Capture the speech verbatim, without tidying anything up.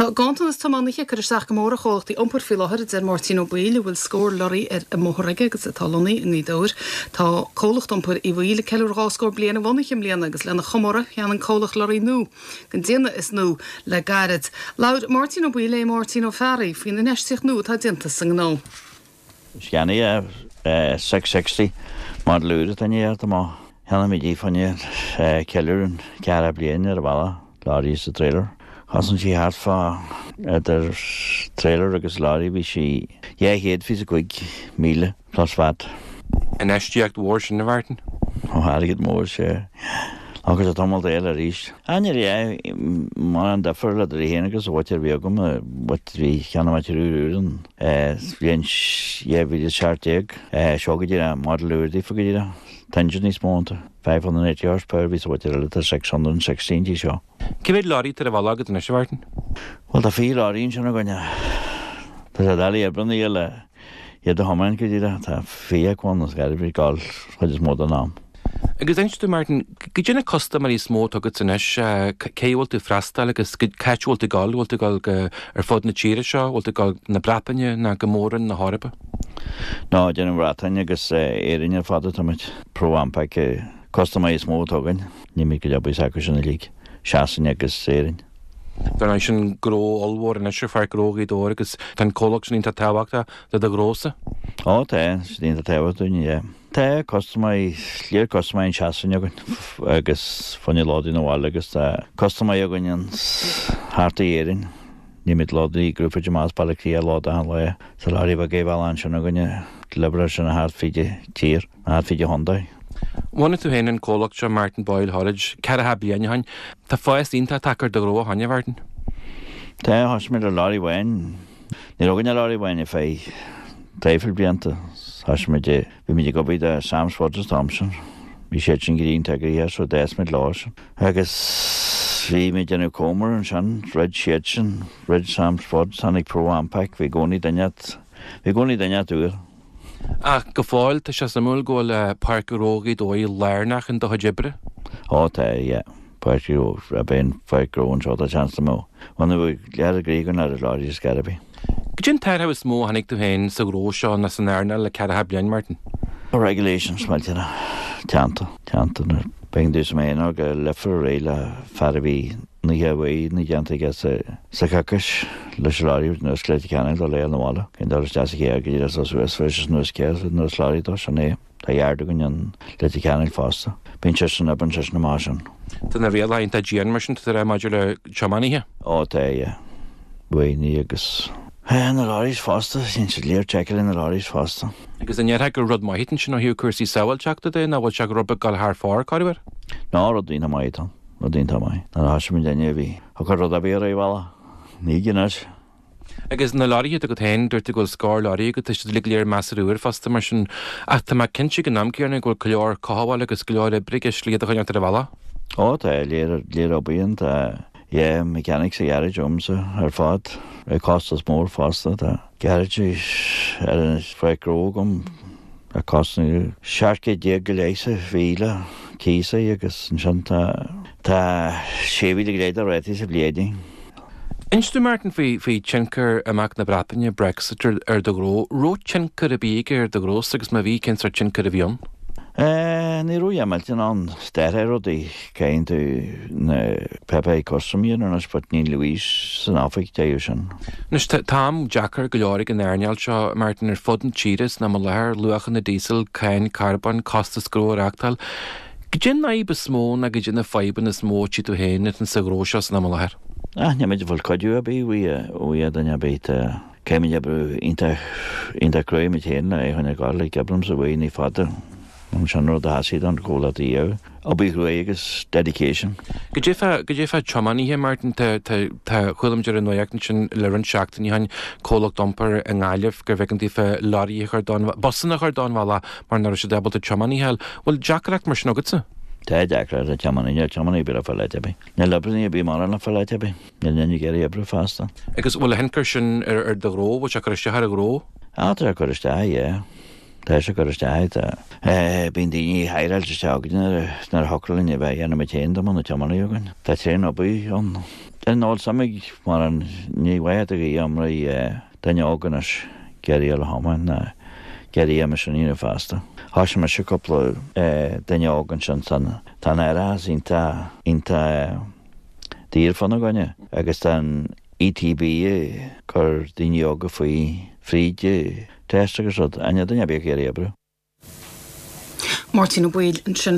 Tá gantan is tamániche chu seach go mór chocht í ompur fi láthir ar Martin O'Bile bhfuil scór lorí ar a móthraige agus a talí ní dóir Tá cólacht ompur i bhile ceúr gáscór bliana bhhaicim bliana agus lena chomóra chean an cólach lorí nó gan déana is nó le garid. Laud Martin O'Bile Martin O'Ferry faoin na neistich nó tá dinta san nó. Scanny uh, six sixty mar lúra tannéir má hena mé dí fanne ceúr an ceara bliana ar bhla lárí sa trailer. Hasn't she had for uh, the trailer agus lorry we she yeah he had physical meal plus fat and ashtiact wars in the Varton oh had to get more yeah agus a tomal de la rish anya yeah man da for la de henagus what we go what we can what you eh viench yeah we just short egg eh shogira model di fogira Tangerine Mount, five hundred eighty yards per hour, so what you're at six hundred sixteen to show. Give it lorry to the Valagat in a Shvarton? Well, the fee lorry in Shanagonia. There's a dally a brunny yellow. Yet the Homan could do that. A fee one was got to be called what is more than now. Agus einstu Martin, gyd yn y customary smó tugat yn eis céhol to frastal agus catchhol to gal, hol to gal ar fod na tíre seo, hol to gal na brapanye na gamóran na harpa? No, dyn nhw'n ratanya agus erin ar fada tamid pro ampac customary smó tugan. Ni mi gyda bwys agos yn y lig. Siasan agus erin. Dan eis yn gro olwar yn eis ffa'r gro gyd o'r agus tan colog sy'n un ta tawagta da da grosa? O, te, sy'n un ta tawagta, ie. Te, customary, lir customary yn siasan yagwn agus ffynnu lodi na wal agus ta customary yagwn yn harta erin. Ni mid lodi grwpa jamas balacria loda han loia. Sa lari fa gei val ansyn yagwn y libra sy'n hard fidi tir, hard fidi hondai. One to hen and colloch Martin Boyle Hodge, Carahabian Han, the first inta tacker the row Hanya Varton. Te has me a lorry wine. Ni rogan a lorry wine if I trifle bianta. Has me de we me go by the Sam's Waters Thompson. We shetching green tagger here so that's me Lawson. I guess we me Jenny Comer and Shan red shetchen, red Sam's Waters Sonic Pro Ampac. We go ni danyat. We go ni danyat to A gefail te shasamul go le park rogi doi lernach in de hajibre. Oh, te, yeah. Park ro, raben park ro and shot a chance to mo. When we get a greg on a lorry is gotta be. Gijin tar haus mo hanik to hen so grosha na sanarna le Carahabian Martin. Regulations maltina. Tanto, tanto na beng dus me no go lefer rail farabi ni hawe ni jante gas sakakish le lorry no sklet canal le le wala. Ken dar jas ge ge das so es versus no skers no lorry to shane. Ta yard gun le canal faster. Pinchesson up and chesson marshon. Den a real line ta gian marshon to the modular chamani here. Oh, te, yeah. We ni agus. And the lorry's faster, since the lear checker in the lorry's faster. Because then you had a rod my hitting, you know, you curse sawal chuck today, now what chuck rubber got hard for carrier? No, Rodina Maiton, Rodina Mai. And Hashim Janevi. I got Rodabira Vala. Niginas. I guess in the lorry you took a hand, dirty go scar lorry, you could touch the liglier master faster machine. After my kinchik and Namkir and go clear Kawa like a skilor brickish lead the Vala. Oh, the leader, leader obedient, uh, yeah, mechanics a garage, umsa, her fought. It cost us more faster. The garage is at a fake rogum. It cost me sharky diagulasa, vila, kisa, you guess, and shanta. Ta shavy the greater red is a bleeding. Instu Martin fi fi chenker a magna brapanya Brexit er de gro ro chenker a beger de gro six ma vi kenser chenker a vion. Eh, ni ro yamaltin on stereo di kain to ne Pepe Costumir and us put ni Louise an affectation. Nish tam jacker glorik and ernial sha Martin er fodden cheetahs na malar luach na diesel kain carbon costas gro raktal. Gijin na ibe smó na gijin na fibe na smó chi to hen it sa groshas na malar. Ah, ni med vol kodju be we we dan bit kemi jabru inter inter crime mit hen I han garlik gablum so we ni fader. I'm sure no da hasi don't call it the year. I'll be gregus dedication. Gajefa gajefa chamani here Martin ta ta ta khulum jere no yaknchin eleven shacht ni han kolok dumper en alif gervekenti fe lorry hardon bossen hardon wala mar na double to chamani hel well jackrak mar snogutse. Ta jackrak ta chamani ja chamani bira falate be. Ne labni be marana falate be. Ne ne geri ebru fasta. Because well henkershin er er de ro which akrish har gro. Ah ta akrish ta yeah. There's a good state. Eh, been the higher just talking, not huckling about Yanamatin, the Monatamarigan. That's in a bee on Den ál samig mar an níhhaad a amraí daine áganas geirí le haman na geirí aime sin ína fásta. Thás me se coppla daine ágan sin san tá arás ínta ínta dír fanna gáine agus tan E T B gur daine ága faoi fríide test agus rud aine daine beh geirí ebre. Martin O'Boyle an sin